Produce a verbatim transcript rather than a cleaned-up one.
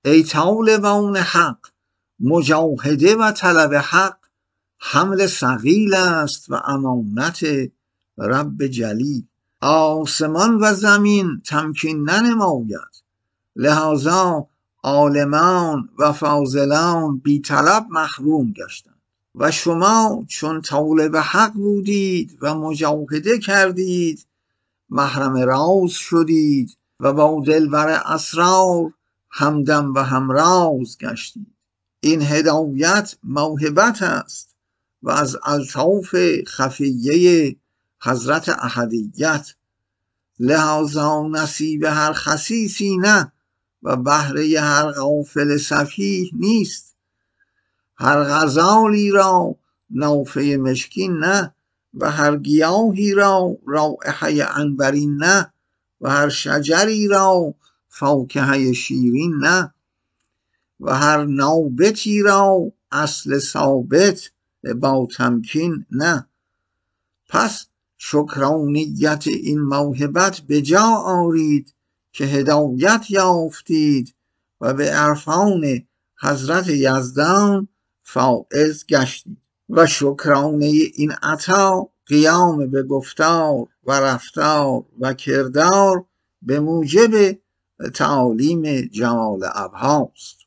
ای طالبان حق مجاهده و طلب حق، حمل ثقیل است و امانت رب جلیل. آسمان و زمین تمکین ننماید، لذا عالمان و فاضلان بی طلب محروم گشتند. و شما چون طالب حق بودید و مجاهده کردید، محرم راز شدید و با دلبر اسرار همدم و همراز گشتید. این هدایت موهبت است و از الطاف خفیه حضرت احدیت، لذا نصیب هر خسیسی نه و بهره هر غافل سفیه نیست. هر غزالی را نافه مشکین نه و هر گیاهی را رایحه عنبرین نه و هر شجری را فاکهه شیرین نه و هر نابتی را اصل ثابت با تمکین نه. پس شکرانیت این موهبت به جا آرید که هدایت یافتید و به عرفان حضرت یزدان فائز گشتید. و شکرانه این عطا قیام به گفتار و رفتار و کردار به موجب تعالیم جمال ابهاست.